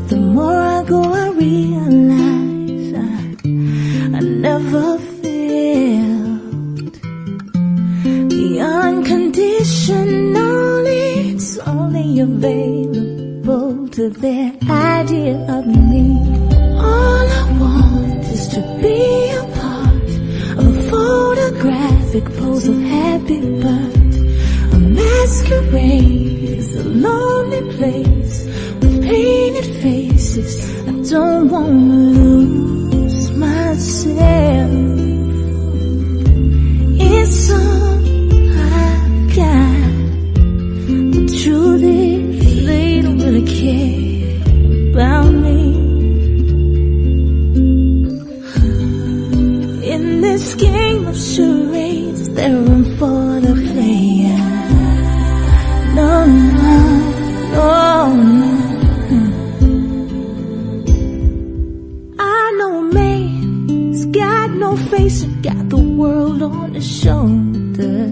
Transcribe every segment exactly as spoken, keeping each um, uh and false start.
But the more I go, I realize I, I never felt the unconditional. It's only available to their idea of me. All I want is to be a part of a photographic pose of happy birth. A masquerade is a lonely place with painted faces. I don't want to lose myself. It's all I've got. The truth is they don't really care about me. In this game of charades, is there room for the player? No, no, no, no. I know a man, he's got no face, he's got the world on his shoulder.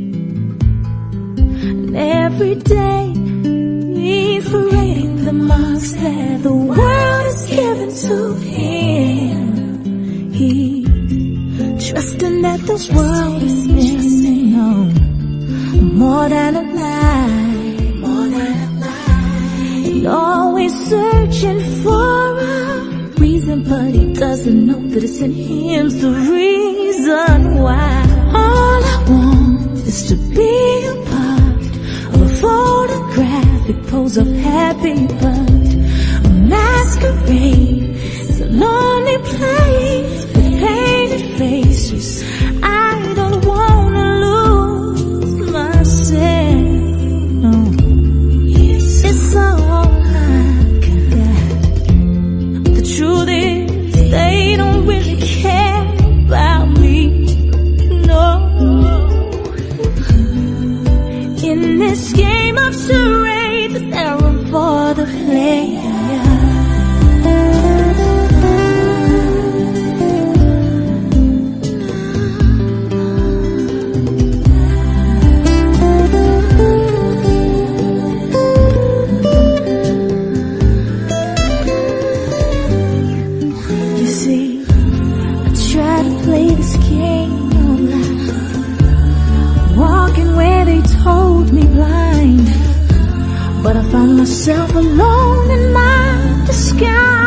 And every day he's parading the marks that the world has given to him. He's trusting that this world is missing on more than a lie, more than a lie. And always searching for a reason, but he doesn't know that it's in him's the reason why. All I want is to be a part of a photographic pose of happy birth. A masquerade is a lonely place with painted faces. I don't wanna lose myself. No, it's all I've got. The truth is they don't really care about me. No. In this game of charades, is there room for the player? But I found myself alone in my disguise.